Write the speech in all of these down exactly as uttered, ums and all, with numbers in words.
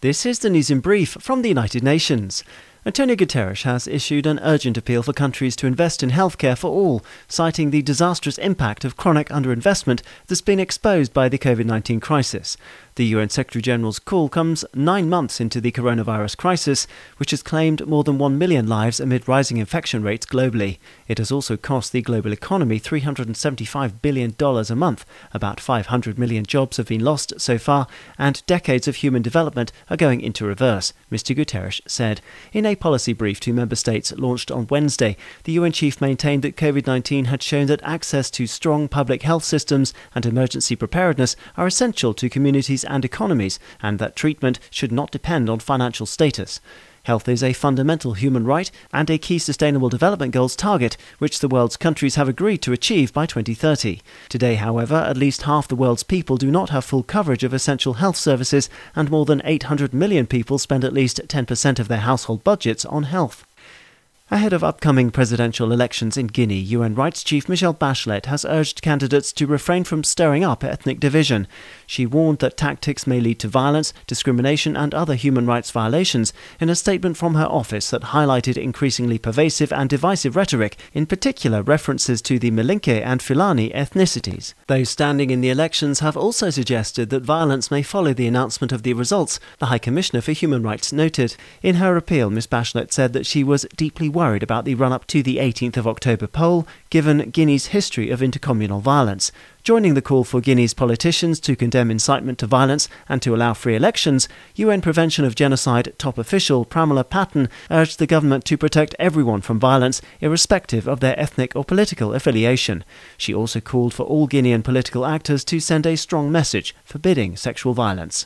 This is the news in brief from the United Nations. Antonio Guterres has issued an urgent appeal for countries to invest in healthcare for all, citing the disastrous impact of chronic underinvestment that's been exposed by the covid nineteen crisis. The U N Secretary-General's call comes nine months into the coronavirus crisis, which has claimed more than one million lives amid rising infection rates globally. It has also cost the global economy three hundred seventy-five billion dollars a month, about five hundred million jobs have been lost so far, and decades of human development are going into reverse, Mister Guterres said. In a policy brief to member states launched on Wednesday, the U N chief maintained that covid nineteen had shown that access to strong public health systems and emergency preparedness are essential to communities and economies, and that treatment should not depend on financial status. Health is a fundamental human right and a key Sustainable Development Goals target, which the world's countries have agreed to achieve by twenty thirty. Today, however, at least half the world's people do not have full coverage of essential health services, and more than eight hundred million people spend at least ten percent of their household budgets on health. Ahead of upcoming presidential elections in Guinea, U N Rights Chief Michelle Bachelet has urged candidates to refrain from stirring up ethnic division. She warned that tactics may lead to violence, discrimination and other human rights violations in a statement from her office that highlighted increasingly pervasive and divisive rhetoric, in particular references to the Malinke and Fulani ethnicities. Those standing in the elections have also suggested that violence may follow the announcement of the results, the High Commissioner for Human Rights noted. In her appeal, Miz Bachelet said that she was deeply worried worried about the run-up to the eighteenth of October poll, given Guinea's history of intercommunal violence. Joining the call for Guinea's politicians to condemn incitement to violence and to allow free elections, U N Prevention of Genocide top official Pramila Patten urged the government to protect everyone from violence, irrespective of their ethnic or political affiliation. She also called for all Guinean political actors to send a strong message forbidding sexual violence.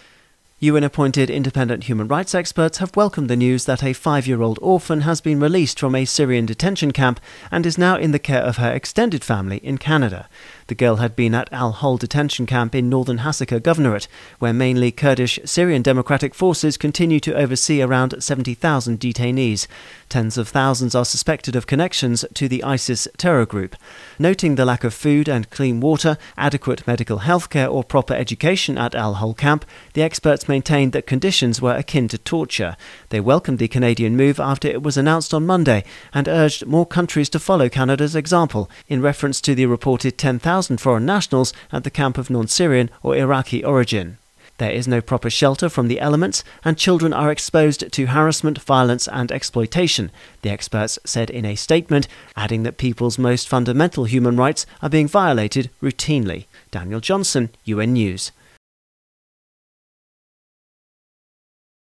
U N-appointed independent human rights experts have welcomed the news that a five-year-old orphan has been released from a Syrian detention camp and is now in the care of her extended family in Canada. The girl had been at Al-Hol detention camp in northern Hasaka Governorate, where mainly Kurdish Syrian Democratic Forces continue to oversee around seventy thousand detainees. Tens of thousands are suspected of connections to the ISIS terror group. Noting the lack of food and clean water, adequate medical health care or proper education at Al-Hol camp, the experts maintained that conditions were akin to torture. They welcomed the Canadian move after it was announced on Monday and urged more countries to follow Canada's example, in reference to the reported ten thousand foreign nationals at the camp of non-Syrian or Iraqi origin. There is no proper shelter from the elements, and children are exposed to harassment, violence and exploitation, the experts said in a statement, adding that people's most fundamental human rights are being violated routinely. Daniel Johnson, U N News.